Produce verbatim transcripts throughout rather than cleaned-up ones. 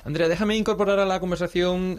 Andrea, déjame incorporar a la conversación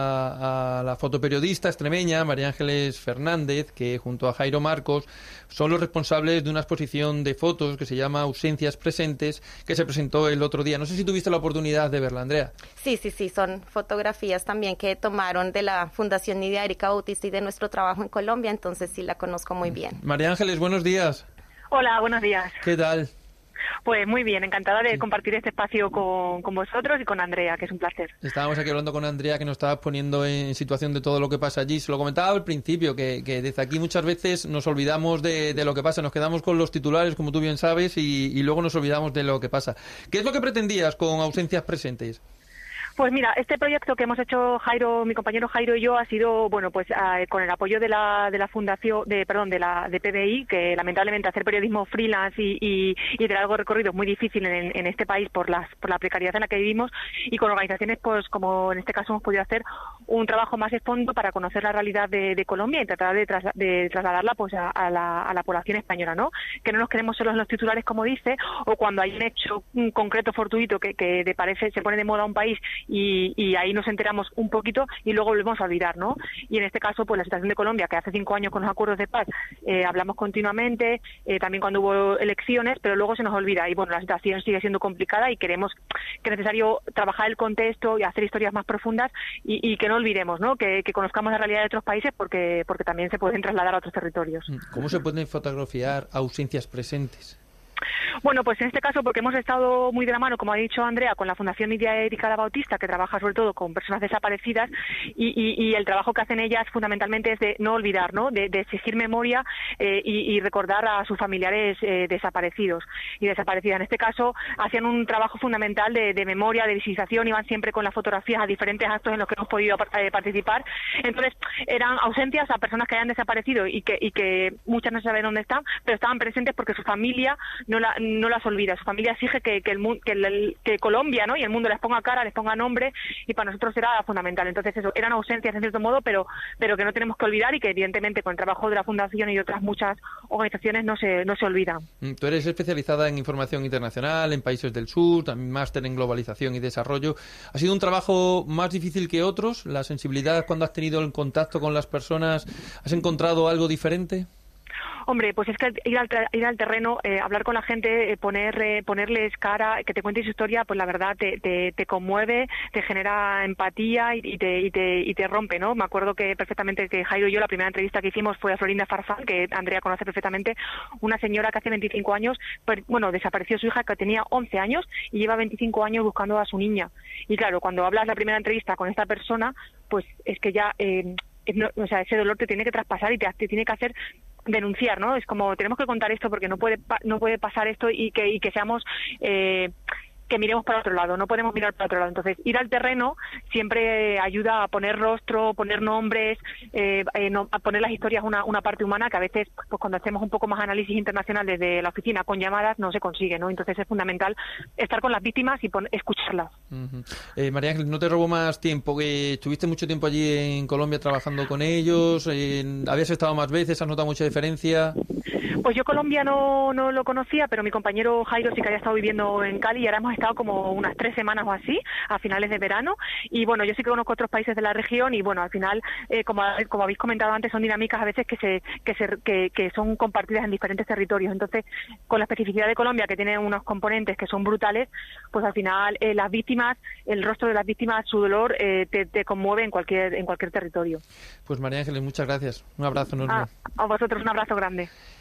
a, a la fotoperiodista extremeña María Ángeles Fernández, que junto a Jairo Marcos son los responsables de una exposición de fotos que se llama Ausencias Presentes, que se presentó el otro día. No sé si tuviste la oportunidad de verla, Andrea. Sí, sí, sí, son fotografías también que tomaron de la Fundación Nidia Erika Bautista y de nuestro trabajo en Colombia, entonces sí la conozco muy bien. María Ángeles, buenos días. Hola, buenos días. ¿Qué tal? Pues muy bien, encantada de compartir este espacio con, con vosotros y con Andrea, que es un placer. Estábamos aquí hablando con Andrea, que nos estaba poniendo en situación de todo lo que pasa allí. Se lo comentaba al principio, que, que desde aquí muchas veces nos olvidamos de, de lo que pasa, nos quedamos con los titulares, como tú bien sabes, y, y luego nos olvidamos de lo que pasa. ¿Qué es lo que pretendías con Ausencias Presentes? Pues mira, este proyecto que hemos hecho Jairo, mi compañero Jairo y yo, ha sido, bueno, pues eh, con el apoyo de la de la fundación, de perdón, de la de P B I, que lamentablemente hacer periodismo freelance y, y, y de largo recorrido es muy difícil en, en este país por las por la precariedad en la que vivimos, y con organizaciones, pues como en este caso hemos podido hacer un trabajo más de fondo para conocer la realidad de, de Colombia y tratar de, trasla, de trasladarla pues a, a, la, a la población española, ¿no? Que no nos quedemos solo en los titulares, como dice, o cuando hay un hecho un concreto fortuito que, que de parece se pone de moda un país Y, y ahí nos enteramos un poquito y luego volvemos a olvidar, ¿no? Y en este caso, pues la situación de Colombia, que hace cinco años con los acuerdos de paz eh, hablamos continuamente, eh, también cuando hubo elecciones, pero luego se nos olvida. Y bueno, la situación sigue siendo complicada y queremos que es necesario trabajar el contexto y hacer historias más profundas y, y que no olvidemos, ¿no? Que, que conozcamos la realidad de otros países porque, porque también se pueden trasladar a otros territorios. ¿Cómo se pueden fotografiar ausencias presentes? Bueno, pues en este caso, porque hemos estado muy de la mano, como ha dicho Andrea, con la Fundación Nidia Erika Bautista, que trabaja sobre todo con personas desaparecidas, y, y, y el trabajo que hacen ellas fundamentalmente es de no olvidar, ¿no? De, de exigir memoria eh, y, y recordar a sus familiares eh, desaparecidos y desaparecidas. En este caso, hacían un trabajo fundamental de, de memoria, de visibilización, iban siempre con las fotografías a diferentes actos en los que hemos podido eh, participar. Entonces, eran ausencias a personas que hayan desaparecido y que, y que muchas no saben dónde están, pero estaban presentes porque su familia no la no las olvida. Su familia exige que, que, el, que, el, que Colombia, ¿no? y el mundo les ponga cara, les ponga nombre, y para nosotros era fundamental. Entonces eso, eran ausencias en cierto modo, pero pero que no tenemos que olvidar y que evidentemente con el trabajo de la Fundación y de otras muchas organizaciones no se, no se olvidan. Tú eres especializada en información internacional, en países del sur, también máster en globalización y desarrollo. ¿Ha sido un trabajo más difícil que otros? ¿La sensibilidad cuando has tenido el contacto con las personas, has encontrado algo diferente? Hombre, pues es que ir al, ir al terreno, eh, hablar con la gente, eh, poner, eh, ponerles cara, que te cuente su historia, pues la verdad te, te, te conmueve, te genera empatía y, y, te, y, te, y te rompe, ¿no? Me acuerdo que perfectamente que Jairo y yo, la primera entrevista que hicimos fue a Florinda Farfán, que Andrea conoce perfectamente, una señora que hace veinticinco años, per, bueno, desapareció su hija que tenía once años y lleva veinticinco años buscando a su niña. Y claro, cuando hablas la primera entrevista con esta persona, pues es que ya, eh, no, o sea, ese dolor te tiene que traspasar y te, te tiene que hacer denunciar, ¿no? Es como tenemos que contar esto porque no puede no puede pasar esto y que y que seamos eh, que miremos para otro lado, no podemos mirar para otro lado. Entonces, ir al terreno siempre ayuda a poner rostro, poner nombres, eh, eh, no, a poner las historias una, una parte humana que a veces, pues cuando hacemos un poco más análisis internacional desde la oficina con llamadas, no se consigue, ¿no? Entonces es fundamental estar con las víctimas y pon, escucharlas. Uh-huh. eh, María Ángeles, no te robo más tiempo, que estuviste mucho tiempo allí en Colombia trabajando con ellos, eh, ¿habías estado más veces? ¿Has notado mucha diferencia? Pues yo Colombia no, no lo conocía, pero mi compañero Jairo sí que había estado viviendo en Cali y ahora hemos estado como unas tres semanas o así, a finales de verano, y bueno, yo sí que conozco otros países de la región y bueno, al final, eh, como, como habéis comentado antes, son dinámicas a veces que se que se que, que son compartidas en diferentes territorios. Entonces, con la especificidad de Colombia, que tiene unos componentes que son brutales, pues al final eh, las víctimas, el rostro de las víctimas, su dolor, eh, te, te conmueve en cualquier en cualquier territorio. Pues María Ángeles, muchas gracias. Un abrazo enorme. A, a vosotros un abrazo grande.